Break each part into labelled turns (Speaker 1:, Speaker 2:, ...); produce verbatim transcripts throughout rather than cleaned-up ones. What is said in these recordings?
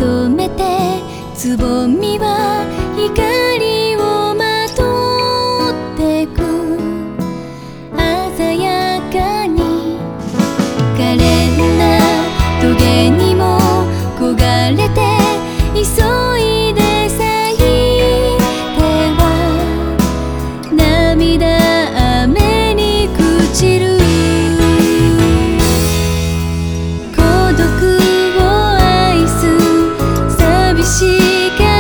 Speaker 1: 求めてつぼみは光をまとってく鮮やかに可憐なトゲにも焦がれて急いで咲いては涙雨に朽ちる孤独を愛す寂しい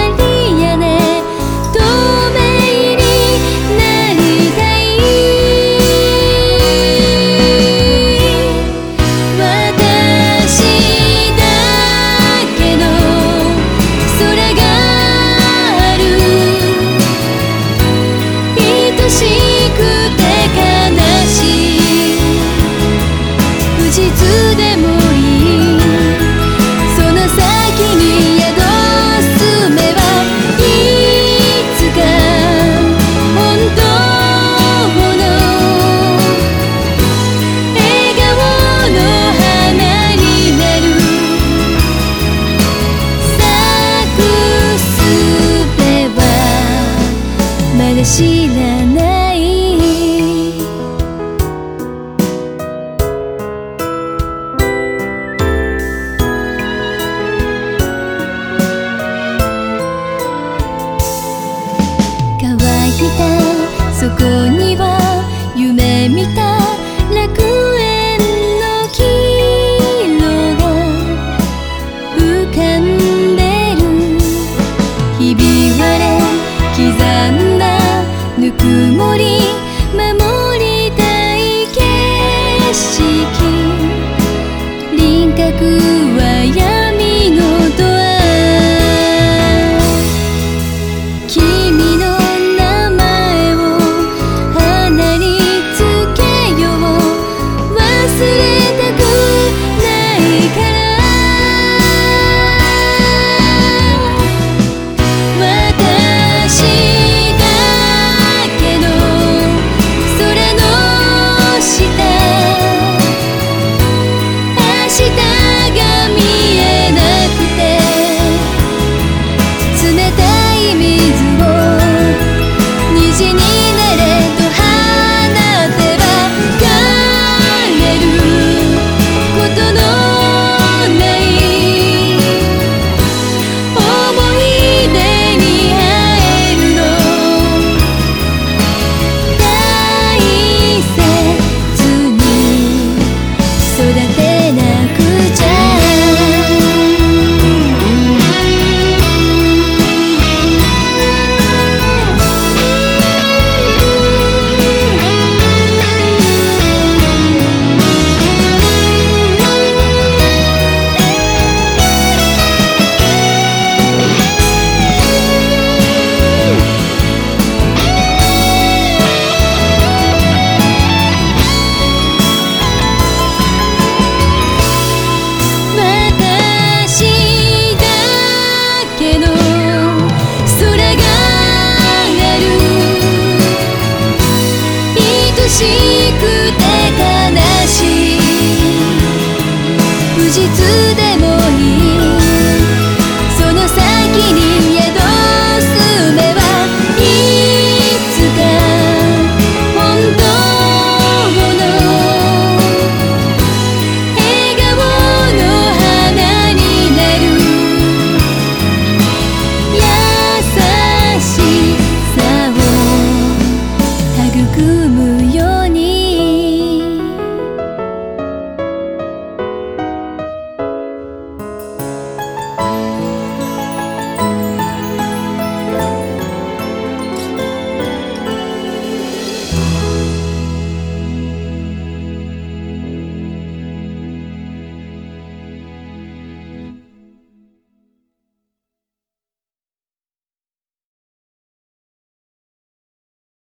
Speaker 1: 知らない乾いたそこには夢見た楽園の黄色が浮かんでるひび割れ刻んだぬくもり守りたい景色輪郭は闇のドア君の名前を鼻につけよう忘れたくないから私しくて悲しい不実で